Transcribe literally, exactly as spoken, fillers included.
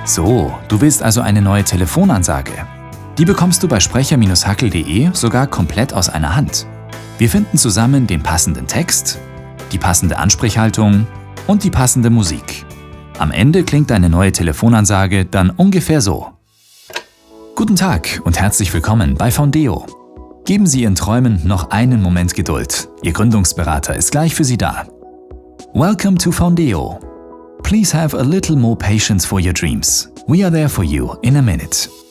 So, du willst also eine neue Telefonansage. Die bekommst du bei sprecher Bindestrich hackel punkt de sogar komplett aus einer Hand. Wir finden zusammen den passenden Text, die passende Ansprechhaltung und die passende Musik. Am Ende klingt deine neue Telefonansage dann ungefähr so. Guten Tag und herzlich willkommen bei Foundeo. Geben Sie Ihren Träumen noch einen Moment Geduld. Ihr Gründungsberater ist gleich für Sie da. Welcome to Foundeo. Please have a little more patience for your dreams. We are there for you in a minute.